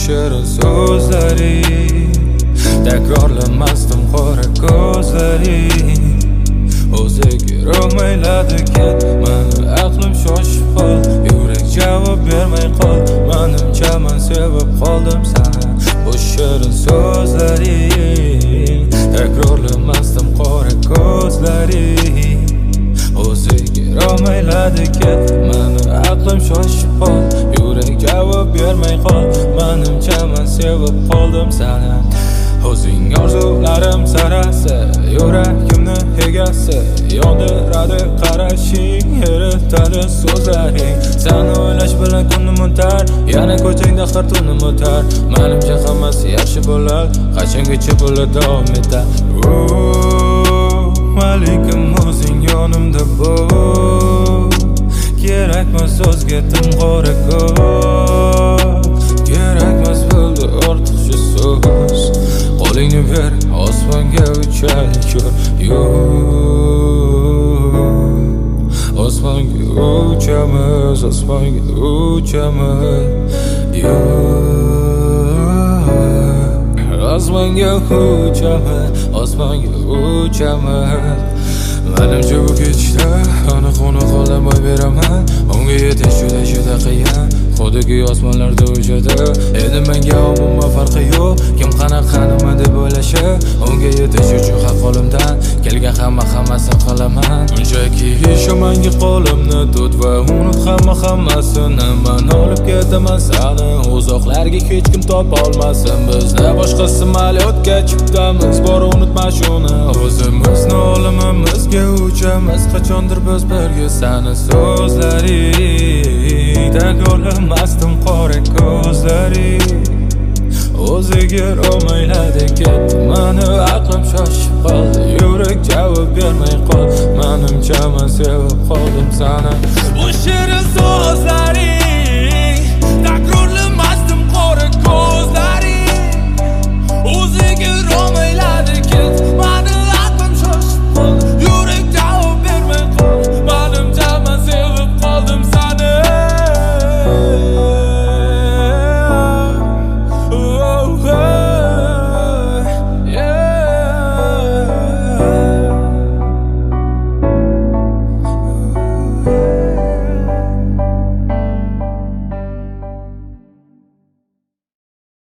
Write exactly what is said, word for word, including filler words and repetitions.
shirin so'zlaring, takrorlamasdim qora ko'zlaring. O'ziga ro'mayladi ket, mani aqlim shoshib qol, yurak javob bermay qol. Menimcha men sevib qoldim seni, bu shirin so'zlaring, takrorlamasdim qora ko'zlaring. O'ziga ro'mayladi ket, mani aqlim shoshib qol, yurak javob bermay qol. Menimcha men sevib qoldim seni. O'zing orzularim sarasi, yurakimni egasi, yondiradi qarashing, eritadi so'zlaring. Seni o'ylash bilan kunim o'tar, yana ko'changda har tunim o'tar. Menimcha hammasi yaxshi bo'lar, qachongacha bo'ladi davom etar. Malikim o'zing yonimda bo'l, kerakmas o'zga tim qora ko'z, kerakmas bo'ldi ortiqcha so'z. Qo'lingni ber, osmonga uchar osmonga uchamiz, osmonga uchamiz, osmonga uchamiz, osmonga uchamiz. Menimcha bu kechda aniq-aniq qo'llamay beraman, unga yetish juda juda qiyin, xuddi osmonlarda uchadi. Endi menga umuman farqi yo'q, kim qanaqa nima deb o'ylashi. Unga yetish uchun har qo'limdan kelgan hamma hammasini qilaman. Unchaki ishomangi qo'limni tut va unut hamma hammasini. Men olib ketaman seni uzoqlarga, hech kim topa olmasin bizni. Boshqa samolyotga chiqamiz, bor unutma shuni. O'zimizni olamimizga uchamiz, qachondir biz birga. Seni so'zlaring, takrorlamasdim qora ko'zlaring. O'ziga ro'mayladi ket, mani aqlim shoshib qoldi, yurak javob bermay qol. Menimcha men sevib qoldim seni, bu shirin